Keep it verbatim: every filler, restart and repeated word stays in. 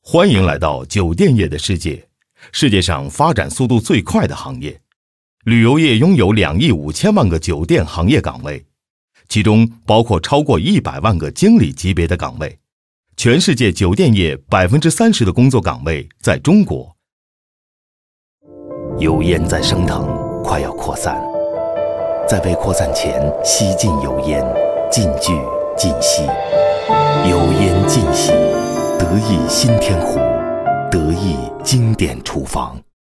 欢迎来到酒店业的世界，世界上发展速度最快的行业。旅游业拥有两亿五千万个酒店行业岗位，其中包括超过一百万个经理级别的岗位。全世界酒店业百分之三十的工作岗位在中国。 油烟在升腾，快要扩散，在未扩散前吸进油烟，进聚进吸，油烟尽吸，得意新天湖，得意经典厨房。